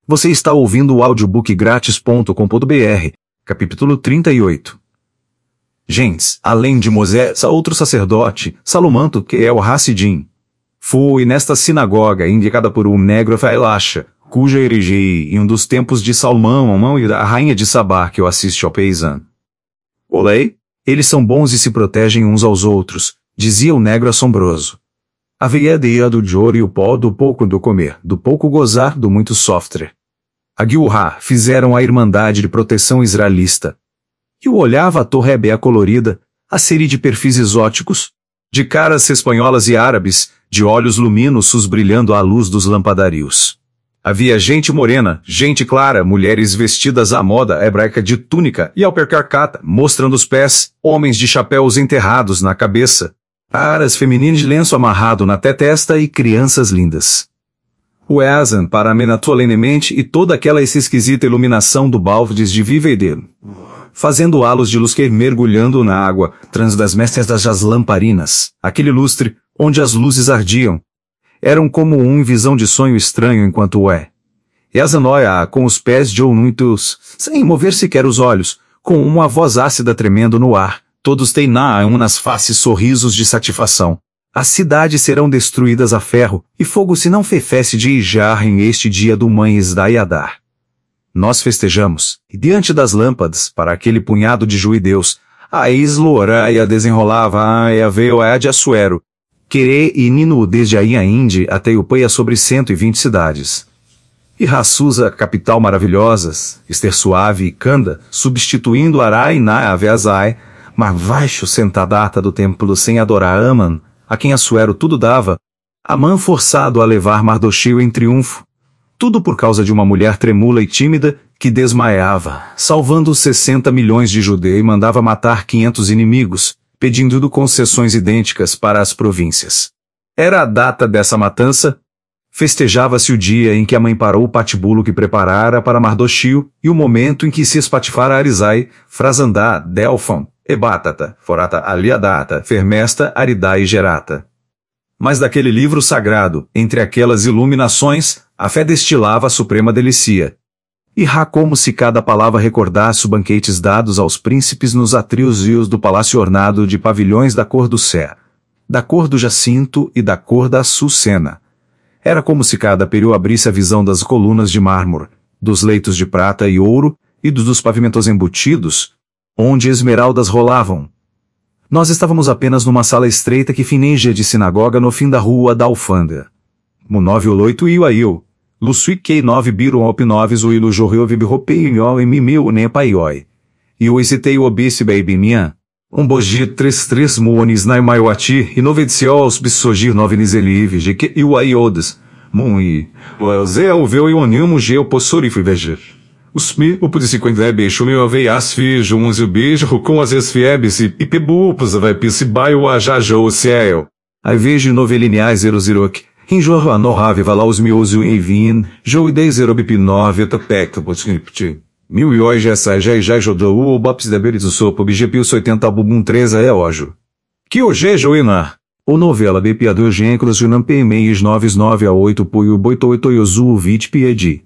Você está ouvindo o audiobookgratis.com.br, capítulo 38. Gentes, além de Moisés, há outro sacerdote, Salumanto, que é o Hassidim. Foi nesta sinagoga indicada por um negro Elisha, cuja heresia em um dos tempos de Salomão e da rainha de Sabá que eu assisto ao peisan. Olei, eles são bons e se protegem uns aos outros, dizia o negro assombroso. Havia dia do ouro e o pó do pouco do comer, do pouco gozar, do muito sofrer. A Guilhá fizeram a Irmandade de Proteção Israelista. E o olhava a torre hebea colorida, a série de perfis exóticos, de caras espanholas e árabes, de olhos luminosos brilhando à luz dos lampadarios. Havia gente morena, gente clara, mulheres vestidas à moda hebraica de túnica e alpercarcata, mostrando os pés, homens de chapéus enterrados na cabeça, aras femininas de lenço amarrado na testa e crianças lindas. O Eazan paramentou solenemente e toda aquela esquisita iluminação do baldes de vivedeiro, fazendo halos de luz que mergulhando na água, trans das mestras das lamparinas, aquele lustre, onde as luzes ardiam, eram como em visão de sonho estranho enquanto o Eazan olha com os pés de Onuitus, sem mover sequer os olhos, com uma voz ácida tremendo no ar, todos têm nas faces sorrisos de satisfação. As cidades serão destruídas a ferro, e fogo se não fefesse de Ijar em este dia do Mãe Esdaiadar. Nós festejamos, e diante das lâmpadas, para aquele punhado de judeus, a Isloraia desenrolava a veio a de Assuero, Querê e Nino desde a Indi até Upeia sobre 120 cidades. E Rassusa, capital maravilhosas, Ester Suave e Kanda, substituindo Arai na Aveazai, mas baixo sentadata do templo sem adorar Aman, a quem Assuero tudo dava, Amã forçado a levar Mardocheu em triunfo. Tudo por causa de uma mulher tremula e tímida, que desmaiava, salvando 60 milhões de judeus e mandava matar 500 inimigos, pedindo concessões idênticas para as províncias. Era a data dessa matança. Festejava-se o dia em que a mãe parou o patibulo que preparara para Mardocheu e o momento em que se espatifara Arizai, Frazandá, Delfão, Ebatata, Forata Aliadata, Fermesta, Aridá e Gerata. Mas daquele livro sagrado, entre aquelas iluminações, a fé destilava a suprema delícia. E como se cada palavra recordasse os banquetes dados aos príncipes nos atrios rios do palácio ornado de pavilhões da cor do céu, da cor do jacinto e da cor da açucena. Era como se cada período abrisse a visão das colunas de mármore, dos leitos de prata e ouro, e dos pavimentos embutidos, onde esmeraldas rolavam. Nós estávamos apenas numa sala estreita que fingia de sinagoga no fim da rua da Alfândega. Munove o loito e o ail, Lusuiquei 9 biron op 9 o ilu jorreu vibropei e mimeu nepaioi. E o hesitei o obisse baby minha. Bogi 33 muonis na maiuati e novedicio aos bissogir 9 niselive de que e o aiodes. Mui, o zé o veu e o animo geo possorifo veger. Usmi, o pude 50 beijo meu aveias fijo uns e o beijo com as esfiebes e pebupos vai pisse baio a jajou ciel. Aí vejo noveliniais erosirok. Injor anorrave vala os mios e vin, jou 10 erobip 9 etapecto potscript. Mil e hoje essa já jodou o bops da beris o sopo bgp 80 album 3 é ojo. Que hoje joina. O novela bepiador gencros junam pmeis 99 a 8 poio boito yozu vit piedi.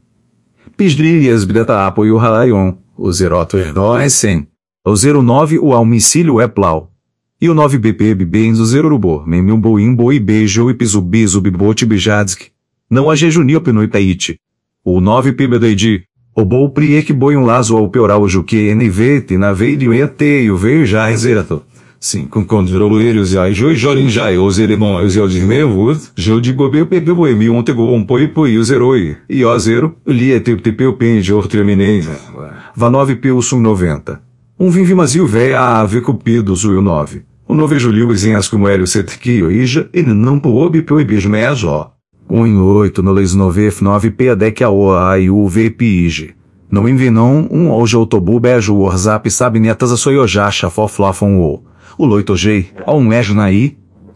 Pisdrias bidata apoio raion, o zeroto erdoesen. O 09 o almicílio é plau. E o 9 BP bens o 0 rubo, memil boim boi beijo e piso biso bibote bijadsk. Não a jejunio no itaite. O 9 pibedeidi. O bou priek boi lazo ao pioral juque nv na veio e ateio veio já rezerato. Sim, com controleiros e ai joi jorin já os elemon os de mevo, jo de gobe pepe boemi ontego poi o zeroi. E o 0, li etepeu pende ortreminei. Va 9 pilsum 90. Vimvimazio véia a ave cupidos o 9. O 9 julio em as como hélio setquio ija, ele não poobe poi beijo meazo. Em 8 no leis 9 p a dec a o a e o v pige. Não envinou hoje autobu beijo o orzap sabe netas a soiojacha foflofon o. O loito jei, ao ejo naí,